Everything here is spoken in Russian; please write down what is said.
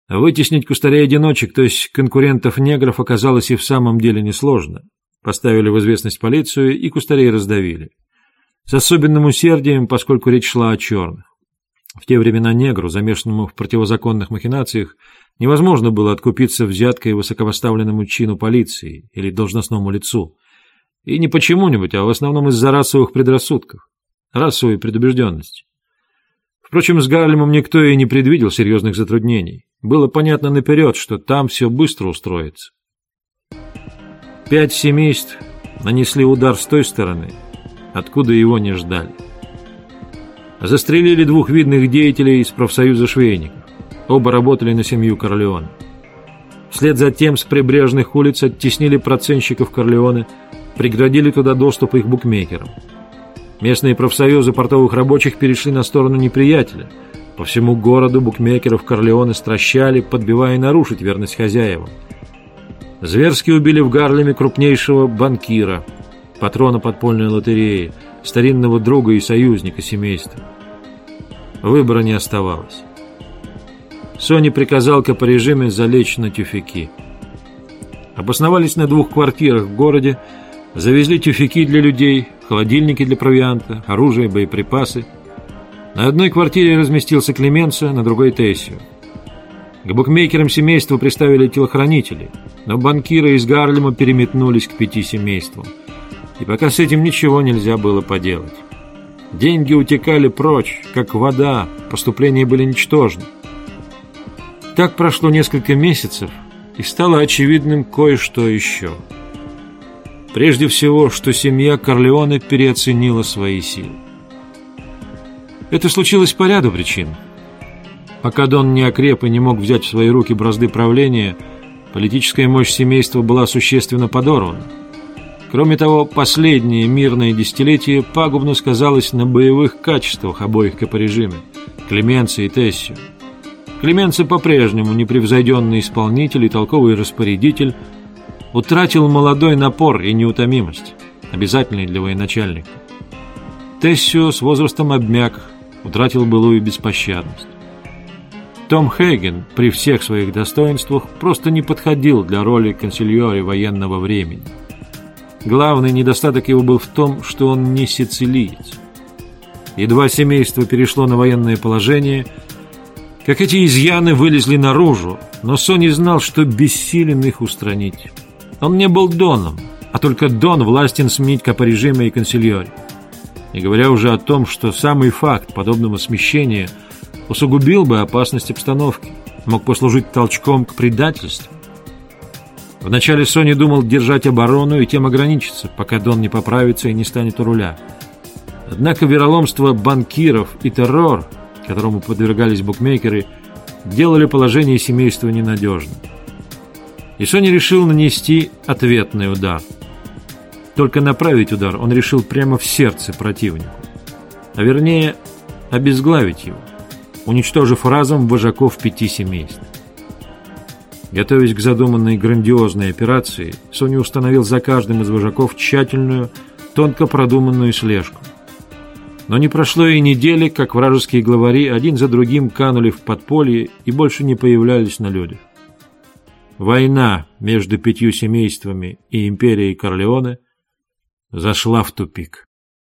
Вытеснить кустарей-одиночек, то есть конкурентов-негров, оказалось и в самом деле несложно. Поставили в известность полицию и кустарей раздавили. С особенным усердием, поскольку речь шла о черных. В те времена негру, замешанному в противозаконных махинациях, невозможно было откупиться взяткой высокопоставленному чину полиции или должностному лицу. И не почему-нибудь, а в основном из-за расовых предрассудков, расовой предубежденности. Впрочем, с Гарлемом никто и не предвидел серьезных затруднений. Было понятно наперед, что там все быстро устроится. 5 семейств нанесли удар с той стороны, откуда его не ждали. Застрелили 2 видных деятелей из профсоюза швейников. Оба работали на семью Корлеоне. Вслед за тем с прибрежных улиц оттеснили процентщиков Корлеоне, преградили туда доступ их букмекерам. Местные профсоюзы портовых рабочих перешли на сторону неприятеля. По всему городу букмекеров Корлеоне стращали, подбивая нарушить верность хозяевам. Зверски убили в Гарлеме крупнейшего банкира, патрона подпольной лотереи, старинного друга и союзника семейства. Выбора не оставалось. Сони приказал капорежиме залечь на тюфяки. Обосновались на 2 квартирах в городе, завезли тюфяки для людей, холодильники для провианта, оружие, боеприпасы. На одной квартире разместился Клеменцо, на другой Тессио. К букмекерам семейства приставили телохранителей, но банкиры из Гарлема переметнулись к 5 семействам. И пока с этим ничего нельзя было поделать. Деньги утекали прочь, как вода, поступления были ничтожны. Так прошло несколько месяцев, и стало очевидным кое-что еще. Прежде всего, что семья Корлеоне переоценила свои силы. Это случилось по ряду причин. Пока Дон не окреп и не мог взять в свои руки бразды правления, политическая мощь семейства была существенно подорвана. Кроме того, последнее мирное десятилетие пагубно сказалось на боевых качествах обоих капорежиме – Клеменцо и Тессио. Клеменцо, по-прежнему непревзойденный исполнитель и толковый распорядитель, утратил молодой напор и неутомимость, обязательные для военачальника. Тессио с возрастом обмяк, утратил былую беспощадность. Том Хейген при всех своих достоинствах просто не подходил для роли консильори военного времени. Главный недостаток его был в том, что он не сицилиец. Едва семейство перешло на военное положение, как эти изъяны вылезли наружу, но Сони знал, что бессилен их устранить. Он не был Доном, а только Дон властен сменить капорежиме и консильори. Не говоря уже о том, что самый факт подобного смещения усугубил бы опасность обстановки, мог послужить толчком к предательству. Вначале Сони думал держать оборону и тем ограничиться, пока Дон не поправится и не станет у руля. Однако вероломство банкиров и террор, которому подвергались букмекеры, делали положение семейства ненадежным. И Сони решил нанести ответный удар. Только направить удар он решил прямо в сердце противнику, а вернее обезглавить его, уничтожив разом вожаков 5 семейств. Готовясь к задуманной грандиозной операции, Сони установил за каждым из вожаков тщательную, тонко продуманную слежку. Но не прошло и недели, как вражеские главари один за другим канули в подполье и больше не появлялись на людях. Война между 5 семействами и империей Корлеоне зашла в тупик.